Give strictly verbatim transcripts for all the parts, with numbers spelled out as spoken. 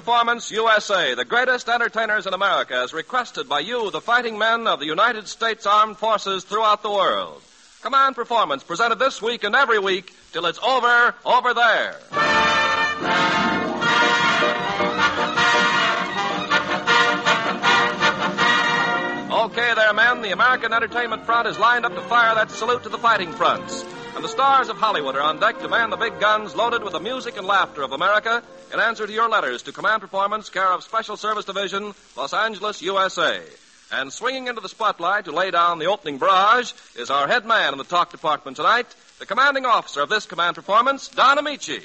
Performance U S A, the greatest entertainers in America, as requested by you, the fighting men of the United States Armed Forces throughout the world. Command Performance, presented this week and every week till it's over, over there. Okay there, men. The American entertainment front is lined up to fire that salute to the fighting fronts. And the stars of Hollywood are on deck to man the big guns loaded with the music and laughter of America in answer to your letters to Command Performance, care of Special Service Division, Los Angeles, U S A. And swinging into the spotlight to lay down the opening barrage is our head man in the talk department tonight, the commanding officer of this Command Performance, Don Amici.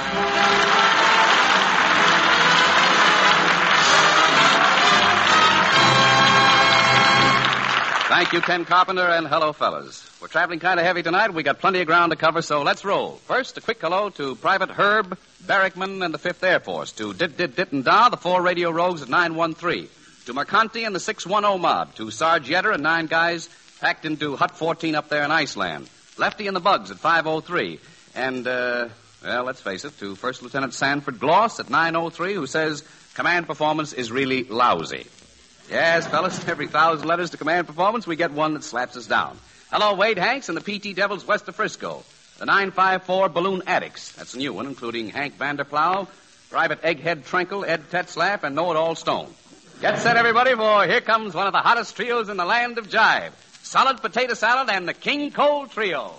Thank you, Ken Carpenter, and hello, fellas. We're traveling kind of heavy tonight. We got plenty of ground to cover, so let's roll. First, a quick hello to Private Herb Barrickman and the Fifth Air Force, to Dit Dit Dit and Da, the four radio rogues at nine one three, to Mercanti and the six one zero mob, to Sarge Yetter and nine guys packed into Hut fourteen up there in Iceland, Lefty and the Bugs at five oh three, and, uh, well, let's face it, to First Lieutenant Sanford Gloss at nine oh three, who says Command Performance is really lousy. Yes, fellas, every thousand letters to Command Performance, we get one that slaps us down. Hello, Wade Hanks and the P T Devils west of Frisco. The nine five four Balloon Addicts. That's a new one, including Hank Vanderplow, Private Egghead Trinkle, Ed Tetzlaff, and Know-It-All Stone. Get set, everybody, for here comes one of the hottest trios in the land of jive. Solid Potato Salad and the King Cole Trio.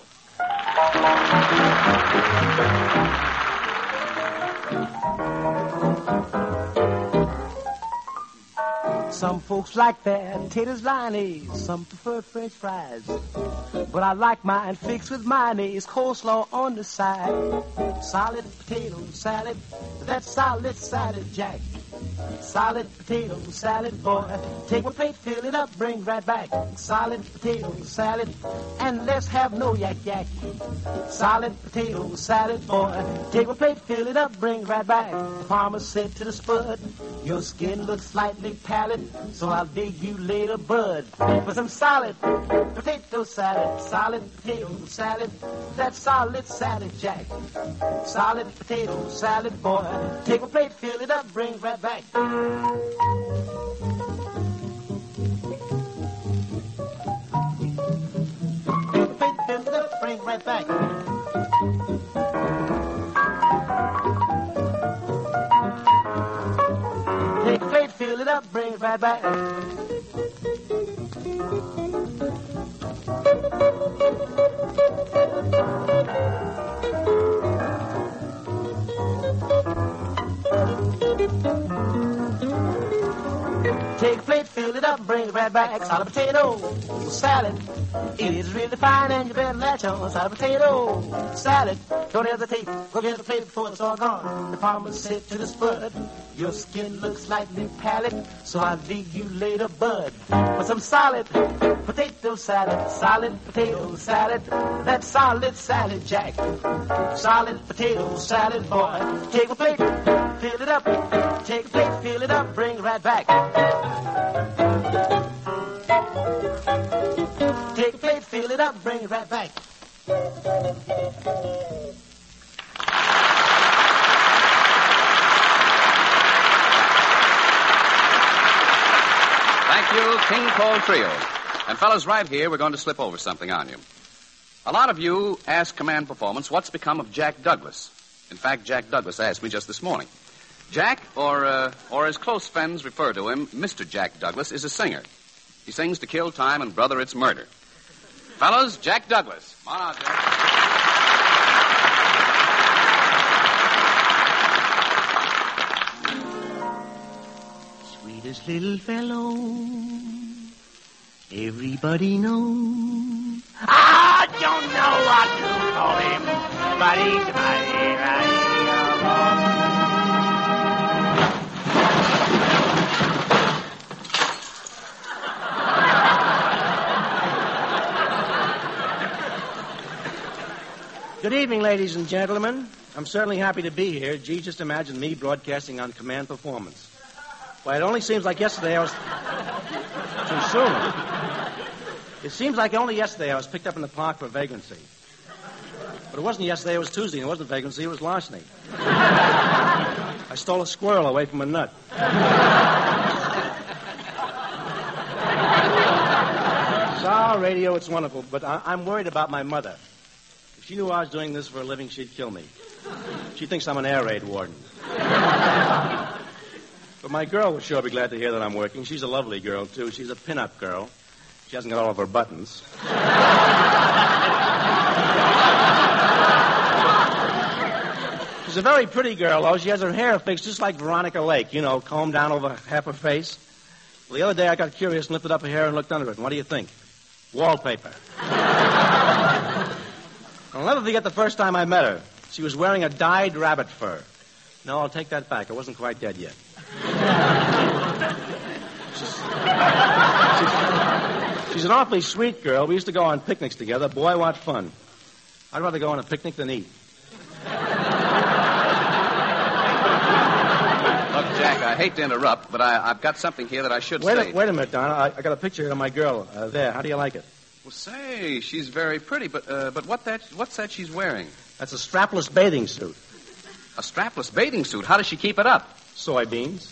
Some folks like their taters liney, some prefer French fries. But I like mine fixed with mayonnaise, coleslaw on the side. Solid potato salad, that's solid salad, Jack. Solid potato salad, boy. Take one plate, fill it up, bring right back. Solid potato salad, and let's have no yak yak. Solid potato salad, boy. Take one plate, fill it up, bring right back. The farmer said to the spud, your skin looks slightly pallid, so I'll dig you later, bud, for some solid potato salad. Solid potato salad, that's solid salad, Jack. Solid potato salad, boy. Take a plate, fill it up, bring right back. Take a plate, fill it up, bring right back. Take a plate, fill it up, bring it right back. Take a plate, fill it up, bring it right back. Solid potato salad, it is really fine, and you better latch on. Solid potato salad, don't hesitate, go get the plate before it's all gone. The farmer said to the spud, your skin looks slightly pallid, so I'll dig you later, bud, for some solid potato salad. Solid potato salad, that's solid salad, Jack. Solid potato salad, boy. Take a plate, fill it up. Take a plate, fill it up, bring it right back. Take a plate, fill it up, bring it right back. Thank you, King Cole Trio. And fellas, right here, we're going to slip over something on you. A lot of you ask Command Performance what's become of Jack Douglas. In fact, Jack Douglas asked me just this morning. Jack, or uh, or as close friends refer to him, Mister Jack Douglas, is a singer. He sings to kill time, and brother, it's murder. Fellas, Jack Douglas. Come on out, Jack. Sweetest little fellow, everybody knows. I don't know what to call him, but he's mighty, mighty, Good evening, ladies and gentlemen. I'm certainly happy to be here. Gee, just imagine me broadcasting on Command Performance. Well, it only seems like yesterday I was... Too soon. It seems like only yesterday I was picked up in the park for vagrancy. But it wasn't yesterday, it was Tuesday. It wasn't vagrancy, it was larceny. I I stole a squirrel away from a nut. So, radio, it's wonderful, but I- I'm worried about my mother. If she knew I was doing this for a living, she'd kill me. She thinks I'm an air raid warden. But my girl would sure be glad to hear that I'm working. She's a lovely girl, too. She's a pin-up girl. She hasn't got all of her buttons. She's a very pretty girl, though. She has her hair fixed just like Veronica Lake, you know, combed down over half her face. Well, the other day I got curious and lifted up her hair and looked under it. And what do you think? Wallpaper. I'll never forget the first time I met her. She was wearing a dyed rabbit fur. No, I'll take that back. I wasn't quite dead yet. she's, she's, she's an awfully sweet girl. We used to go on picnics together. Boy, what fun. I'd rather go on a picnic than eat. Look, Jack, I hate to interrupt, but I, I've got something here that I should wait say. A, wait a minute, Don. I, I got a picture of my girl. Uh, there. How do you like it? Well, say, she's very pretty, but uh, but what that what's that she's wearing? That's a strapless bathing suit. A strapless bathing suit? How does she keep it up? Soybeans.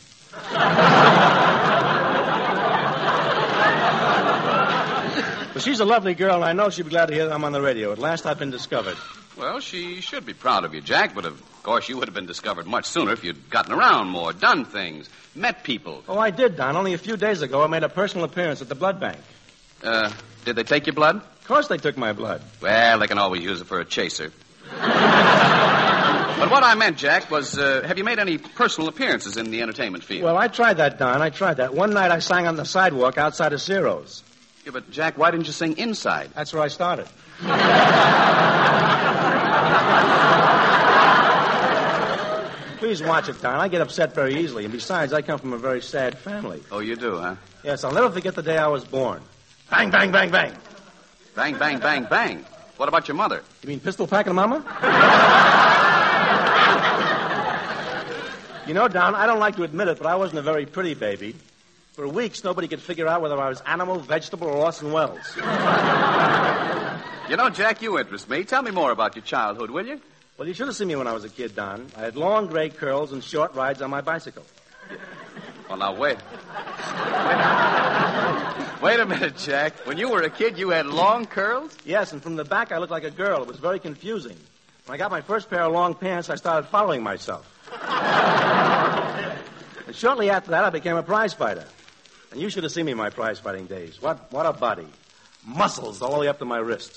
But she's a lovely girl, and I know she'd be glad to hear that I'm on the radio. At last I've been discovered. Well, she should be proud of you, Jack, but of course you would have been discovered much sooner if you'd gotten around more, done things, met people. Oh, I did, Don. Only a few days ago I made a personal appearance at the blood bank. Uh, did they take your blood? Of course they took my blood. Well, they can always use it for a chaser. But what I meant, Jack, was, uh, have you made any personal appearances in the entertainment field? Well, I tried that, Don. I tried that. One night I sang on the sidewalk outside of Ciro's. Yeah, but, Jack, why didn't you sing inside? That's where I started. Please watch it, Don. I get upset very easily. And besides, I come from a very sad family. Oh, you do, huh? Yes, I'll never forget the day I was born. Bang, bang, bang, bang. Bang, bang, bang, bang. What about your mother? You mean pistol packing mama? You know, Don, I don't like to admit it, but I wasn't a very pretty baby. For weeks, nobody could figure out whether I was animal, vegetable, or Orson Welles. You know, Jack, you interest me. Tell me more about your childhood, will you? Well, you should have seen me when I was a kid, Don. I had long gray curls and short rides on my bicycle. Well, now, wait. Wait a minute, Jack. When you were a kid, you had long curls? Yes, and from the back, I looked like a girl. It was very confusing. When I got my first pair of long pants, I started following myself. And shortly after that, I became a prize fighter. And you should have seen me in my prize fighting days. What, what a body. Muscles all the way up to my wrist.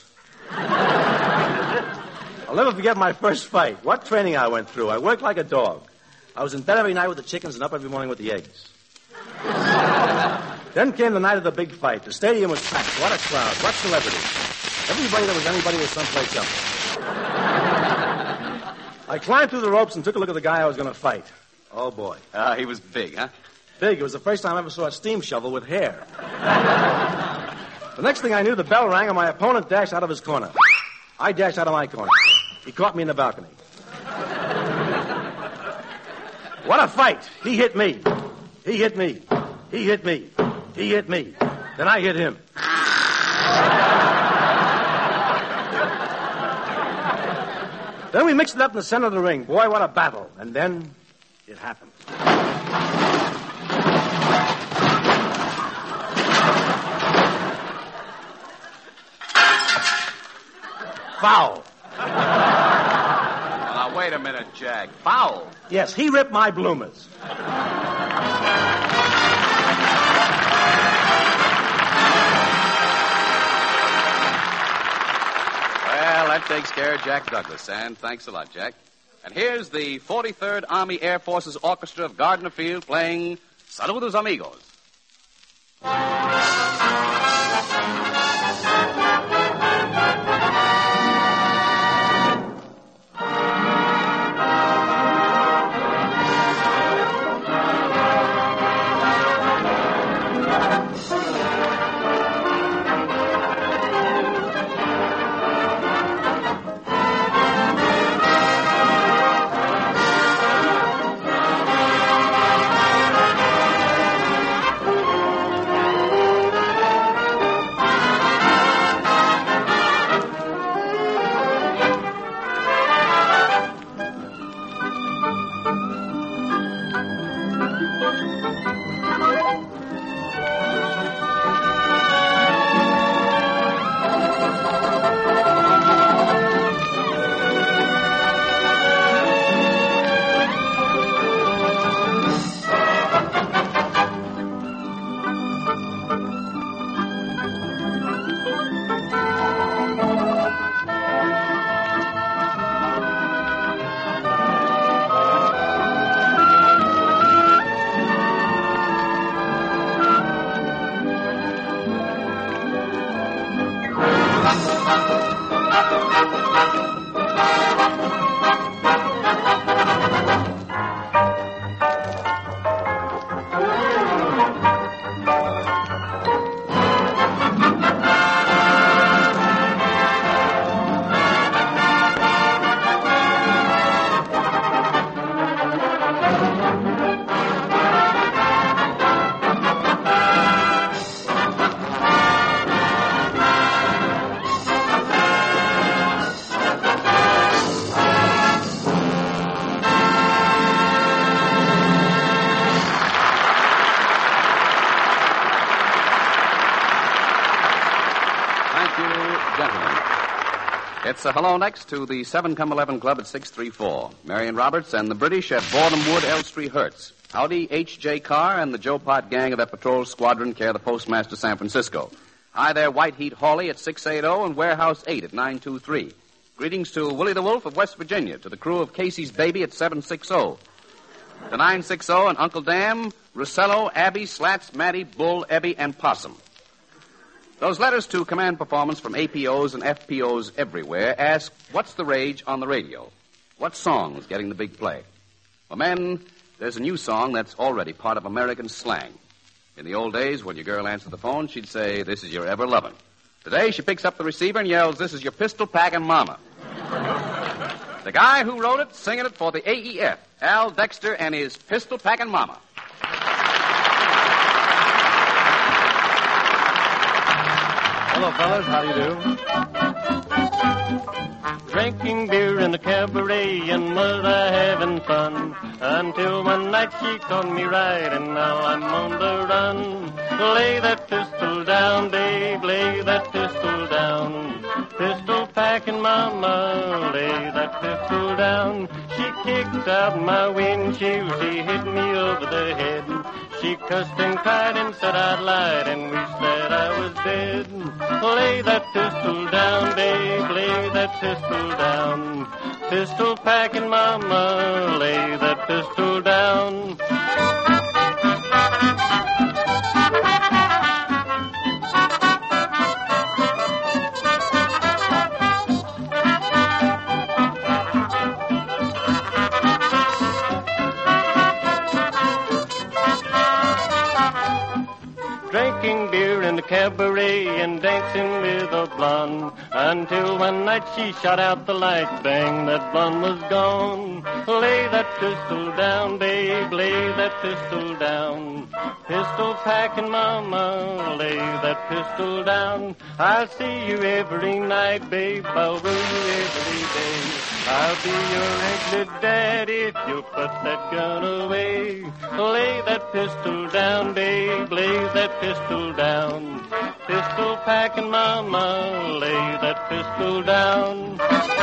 I'll never forget my first fight. What training I went through. I worked like a dog. I was in bed every night with the chickens and up every morning with the eggs. Then came the night of the big fight. The stadium was packed. What a crowd. What celebrities. Everybody that was anybody was someplace else. I climbed through the ropes and took a look at the guy I was going to fight. Oh, boy. Uh, he was big, huh? Big. It was the first time I ever saw a steam shovel with hair. The next thing I knew, the bell rang and my opponent dashed out of his corner. I dashed out of my corner. He caught me in the balcony. What a fight. He hit me. He hit me. He hit me. He hit me. Then I hit him. Then we mixed it up in the center of the ring. Boy, what a battle. And then it happened. Foul. Now, wait a minute, Jack. Foul? Yes, he ripped my bloomers. Well, that takes care of Jack Douglas, and thanks a lot, Jack. And here's the forty-third Army Air Forces Orchestra of Gardner Field playing Saludos Amigos. It's a hello next to the seven come eleven Club at six three four. Marion Roberts and the British at Boredom Wood, Elstree, Hertz. Howdy, H J. Carr and the Joe Pot gang of that patrol squadron care the Postmaster, San Francisco. Hi there, White Heat Hawley at six eighty and Warehouse eight at nine two three. Greetings to Willie the Wolf of West Virginia, to the crew of Casey's Baby at seven sixty. To nine sixty and Uncle Dam, Russello, Abby, Slats, Matty, Bull, Ebby, and Possum. Those letters to command performance from A P Os and F P Os everywhere ask, what's the rage on the radio? What song's getting the big play? Well, men, there's a new song that's already part of American slang. In the old days, when your girl answered the phone, she'd say, this is your ever-lovin'. Today, she picks up the receiver and yells, this is your pistol-packing mama. The guy who wrote it, singing it for the A E F, Al Dexter and his pistol-packing mama. Hello, fellas. How do you do? Drinking beer in the cabaret and was I having fun until one night she caught me right and now I'm on the run. Lay that pistol down, babe, lay that pistol down. Pistol packing mama, lay that pistol down. She kicked out my windshield, she hit me over the head. She cussed and cried and said I'd lied and wished that I was dead. Lay that pistol down, babe, lay that pistol down. Pistol packing mama, lay that pistol down. Drinking beer in the cabaret and dancing with a blonde until one night she shot out the light, bang, that blonde was gone. Lay that pistol down, babe, lay that pistol down. Pistol packing mama, lay that pistol down. I'll see you every night, babe, I'll woo you every day. I'll be your regular daddy if you'll put that gun away. Lay that pistol down, babe, lay that pistol down. Pistol packing mama, lay that pistol down.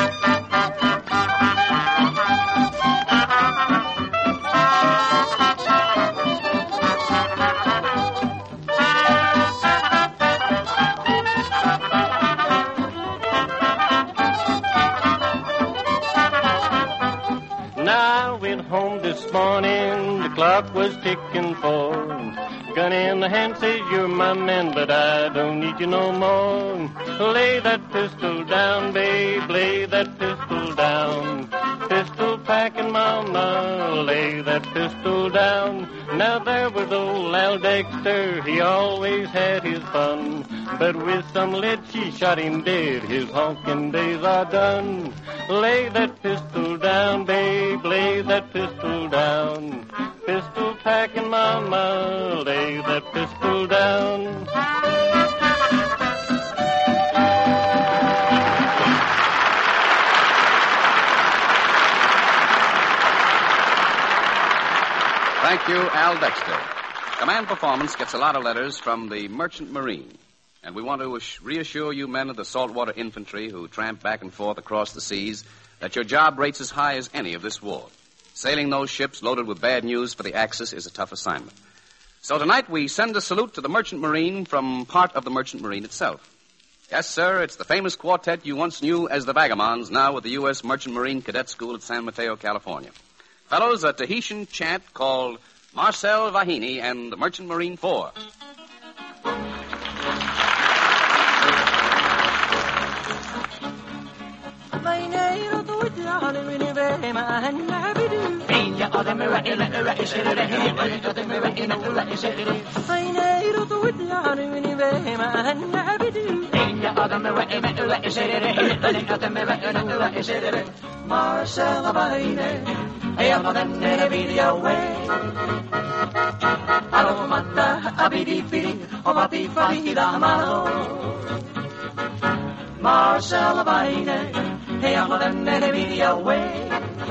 Now I went home this morning, the clock was ticking four. Gun in the hand says you're my man, but I don't need you no more. Lay that pistol down, babe, lay that pistol down. Pistol packing mama, lay that pistol down. Now there was old Al Dexter, he always had his fun. But with some lead she shot him dead, his honking days are done. Lay that pistol down, babe, lay that pistol down. Pistol packing mama, lay that pistol down. Thank you, Al Dexter. Command Performance gets a lot of letters from the Merchant Marine. And we want to reassure you men of the saltwater infantry who tramp back and forth across the seas that your job rates as high as any of this war. Sailing those ships loaded with bad news for the Axis is a tough assignment. So tonight we send a salute to the Merchant Marine from part of the Merchant Marine itself. Yes, sir, it's the famous quartet you once knew as the Vagabonds, now with the U S Merchant Marine Cadet School at San Mateo, California. Fellows, a Tahitian chant called Marcel Vahini and the Merchant Marine Four. Marcella Vaine, e a madenne video way. Alo manda abidi fidi, o mati fadi da mano. Marcella Vaine, e a madenne video way.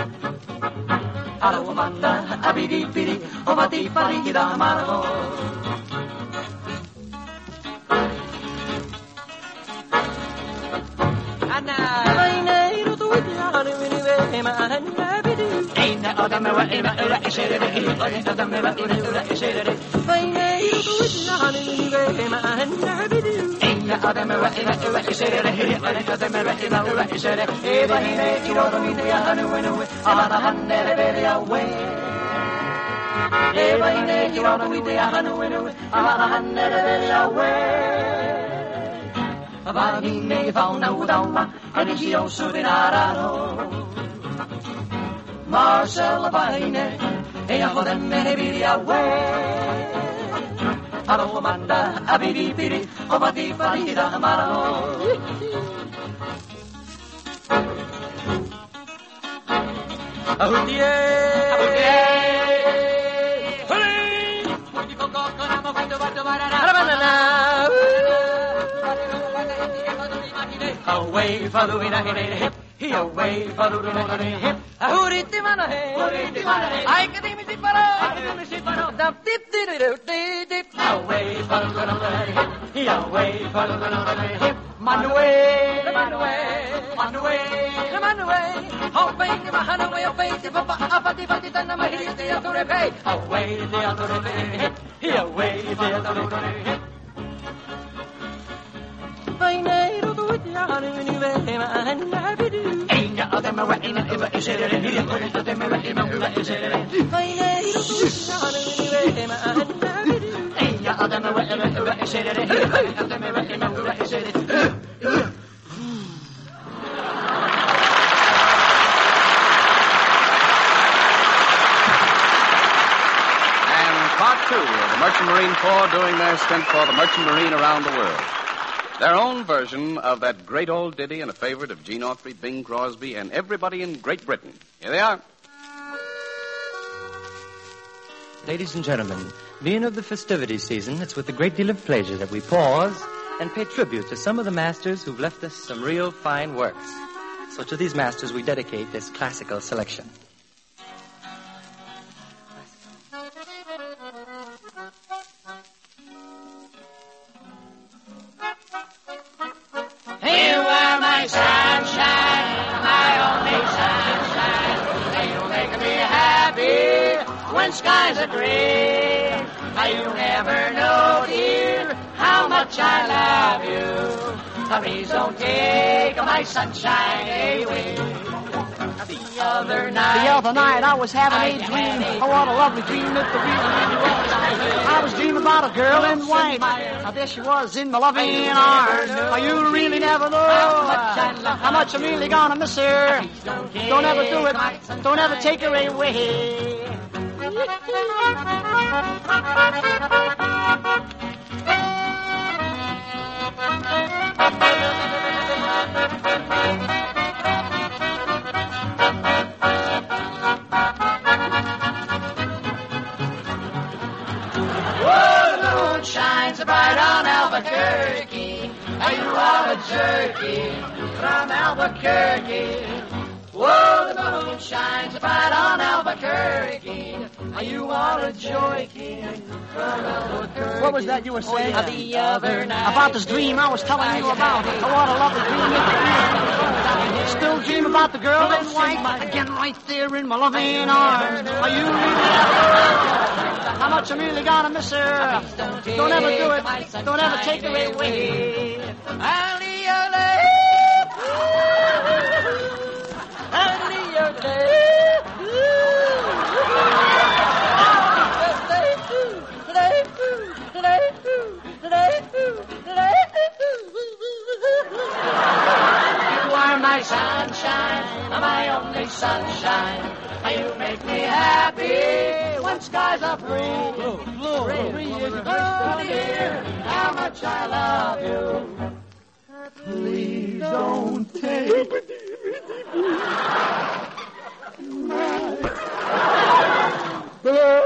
Alo manda abidi fidi, o mati fadi da mano. Avani fa una udama e di io su di narano Marcella Vaine e a hodemme ne vidi away Alo manda a bidi bidi o badi fadi da marano Ahudie Ahudie Huli Di coco con amo quando vado barara Away, follow in a hip, he away, follow in a hip. Ahuriti manahe, ahuriti manahe. I can even see paro, I can even see paro. Dap dip dip dip dip dip. Away, follow in a hip, he away, follow in a hip. Manuel, Manuel, Manuel, Manuel. Hoping to Manuel, away, the papa, apati, pati, tana, mahi, the other pay. Away, the other hip, he away, the other hip. I know the witch on him anyway, and I do. Ain't got them away in it, is it? And he put it to them away in it, is it? I know the witch on him anyway, and I do. Ain't got them away in it, is it? And he put it to them away in it, is it? And part two of the Merchant Marine Corps doing their stint for the Merchant Marine around the world. Their own version of that great old ditty and a favorite of Gene Autry, Bing Crosby, and everybody in Great Britain. Here they are. Ladies and gentlemen, being of the festivities season, it's with a great deal of pleasure that we pause and pay tribute to some of the masters who've left us some real fine works. So to these masters we dedicate this classical selection. When skies are gray, you never know, dear, how much I love you. Please don't take my sunshine away. The other night, the other night I was having a dream. Oh, what a lovely dream it really was. I was dreaming about a girl in white. Now there she was in my loving arms. Oh, you really never know how much I'm really gonna miss her. Don't ever do it. Don't ever take her away. Shines bright on Albuquerque. Are you all a jerky from Albuquerque? Whoa, the moon shines bright on Albuquerque. Are you all a jerky from Albuquerque? What was that you were saying? Oh, the other night. About this dream I was telling you about. Oh, what a lovely dream it was. Still dream about the girl in white. Again, right there in my loving arms. Are you really how much I'm really gonna miss her? Don't ever do it. Don't ever take her away. You are my my sunshine, my only sunshine. You make me happy when skies are blue. Blue, blue, blue. Oh, dear, how much I love you. Please don't take my...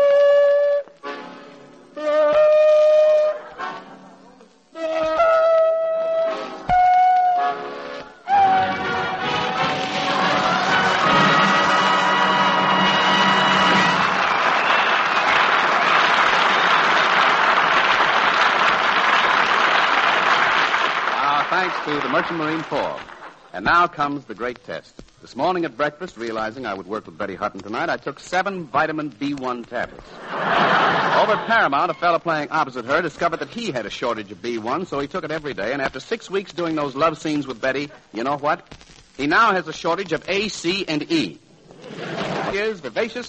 Thanks to the Merchant Marine Corps. And now comes the great test. This morning at breakfast, realizing I would work with Betty Hutton tonight, I took seven vitamin B one tablets. Over at Paramount, a fellow playing opposite her discovered that he had a shortage of B one, so he took it every day. And after six weeks doing those love scenes with Betty, you know what? He now has a shortage of A, C, and E. Here's Vivacious...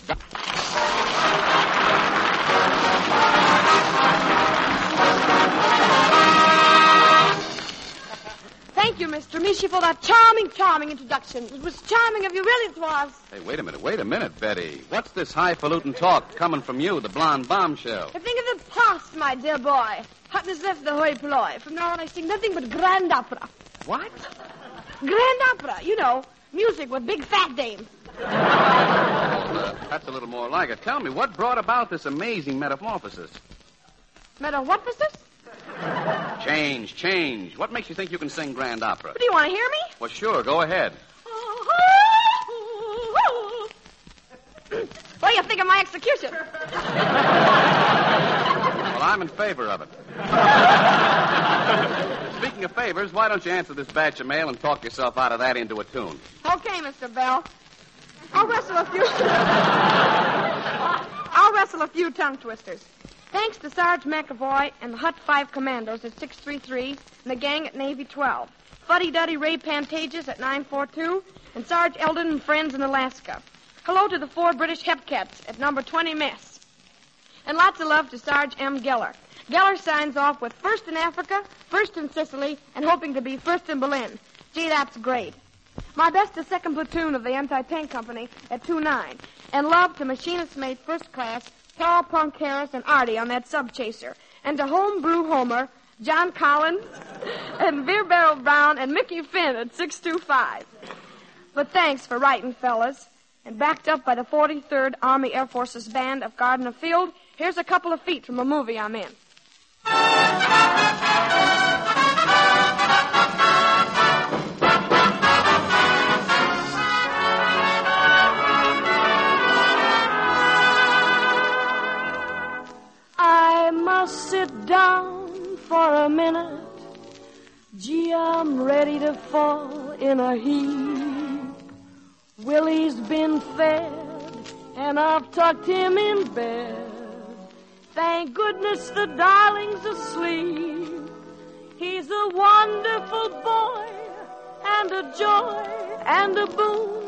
Thank you, Mister Mishi, for that charming, charming introduction. It was charming of you, really it was. Hey, wait a minute, wait a minute, Betty. What's this highfalutin talk coming from you, the blonde bombshell? I think of the past, my dear boy. Hutton has left the hoi polloi. From now on, I sing nothing but grand opera. What? Grand opera, you know, music with big fat dames. Uh, that's a little more like it. Tell me, what brought about this amazing metamorphosis? Meta what, Mister? Change, change. What makes you think you can sing grand opera? Do you want to hear me? Well, sure, go ahead. What do you think of my execution? Well, I'm in favor of it. Speaking of favors, why don't you answer this batch of mail and talk yourself out of that into a tune? Okay, Mister Bell. I'll wrestle a few... I'll wrestle a few tongue twisters. Thanks to Sarge McAvoy and the Hut five Commandos at six three three and the gang at Navy twelve. Fuddy-Duddy Ray Pantages at nine four two and Sarge Eldon and friends in Alaska. Hello to the four British Hepcats at number twenty Mess. And lots of love to Sarge M. Geller. Geller signs off with first in Africa, first in Sicily, and hoping to be first in Berlin. Gee, that's great. My best to second platoon of the anti-tank company at two nine. And love to machinist mate first class, Paul Punk Harris and Artie on that sub-chaser. And to Homebrew Homer, John Collins, and Beer Barrel Brown, and Mickey Finn at six two five. But thanks for writing, fellas. And backed up by the forty-third Army Air Forces Band of Gardner Field, here's a couple of feet from a movie I'm in. I must sit down for a minute. Gee, I'm ready to fall in a heap. Willie's been fed, and I've tucked him in bed. Thank goodness the darling's asleep. He's a wonderful boy, and a joy, and a boon.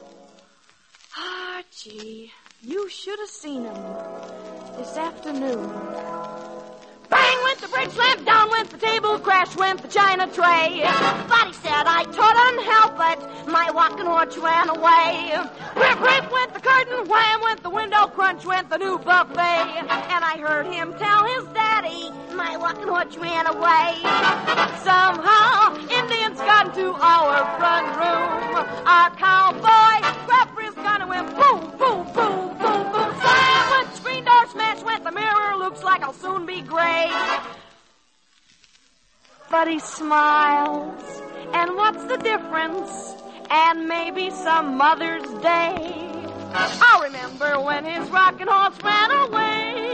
Archie, you should have seen him this afternoon. Bang went the brake slam, down went the table, crash went the china tray. But he said I couldn't help it, my walking horse ran away. Rip, rip went the curtain, wham went the window, crunch went the new buffet. And I heard him tell his daddy, my walking horse ran away. Somehow, Indians got into our front room. Our cowboy grabbed for his gun and went boom, boom, boom, boom, boom. Slam went the screen door, smash went the mirror, looks like I'll soon be gray. But he smiles, and what's the difference? And maybe some Mother's Day I'll remember when his rocking horse ran away.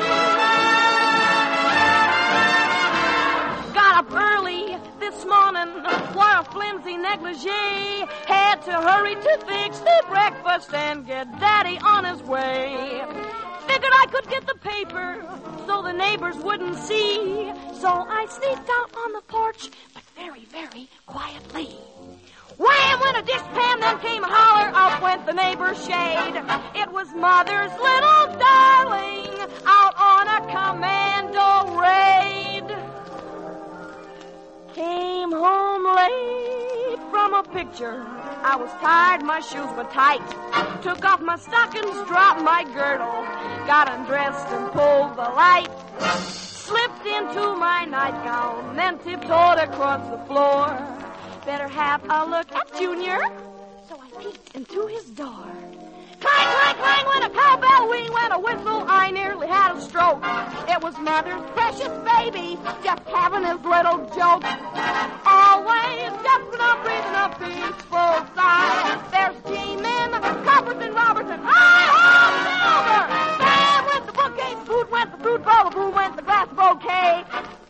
Got up early this morning, wore a flimsy negligee. Had to hurry to fix the breakfast and get Daddy on his way. Figured I could get the paper so the neighbors wouldn't see. So I sneaked out on the porch, but very, very quietly. Wham went a dishpan, then came a holler, up went the neighbor's shade. It was Mother's little darling out on a commando raid. Came home late from a a picture. I was tired, my shoes were tight. Took off my stockings, dropped my girdle. Got undressed and pulled the light. Slipped into my nightgown, then tiptoed across the floor. Better have a look at Junior. So I peeked into his door. Clang, clang, clang, went a cowbell, wing, went a whistle. I nearly had a stroke. It was Mother's precious baby, just having his little joke. Always just when I'm breathing a peaceful sigh. There's G-men, Copperton, Robertson, hi-ho, Silver! Bam went the bookcase, food went the fruit bowl, boom went the glass bouquet.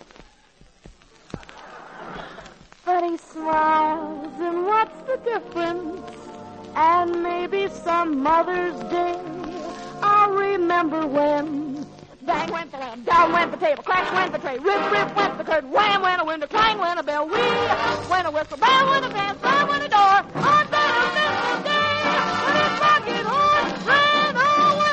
But he smiles, and what's the difference? And maybe some Mother's Day I'll remember when. Bang went the lamp, down went the table, crash went the tray, rip, rip went the curtain, wham went a window, clang went a bell, whee went a whistle, bam went a dance, slam went a door. On that eventful day, when his rocket horse ran away.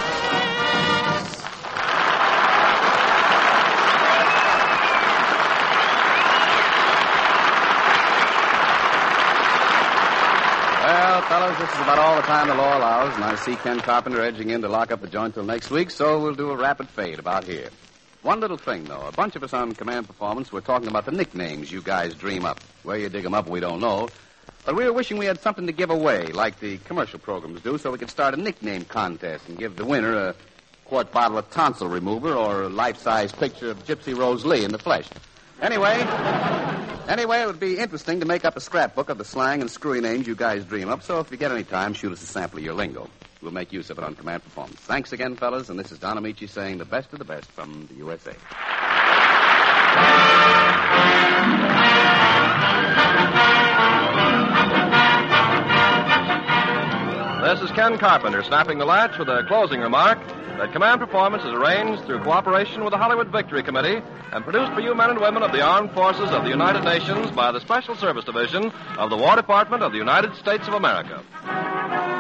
Well, fellas, this is about all the time the law allows, and I see Ken Carpenter edging in to lock up the joint till next week, so we'll do a rapid fade about here. One little thing, though. A bunch of us on Command Performance were talking about the nicknames you guys dream up. Where you dig them up, we don't know. But we were wishing we had something to give away, like the commercial programs do, so we could start a nickname contest and give the winner a quart bottle of tonsil remover or a life-size picture of Gypsy Rose Lee in the flesh. Anyway, anyway, it would be interesting to make up a scrapbook of the slang and screwy names you guys dream up, so if you get any time, shoot us a sample of your lingo. We'll make use of it on Command Performance. Thanks again, fellas, and this is Don Amici saying the best of the best from the U S A. This is Ken Carpenter snapping the latch with a closing remark that Command Performance is arranged through cooperation with the Hollywood Victory Committee and produced for you men and women of the Armed Forces of the United Nations by the Special Service Division of the War Department of the United States of America.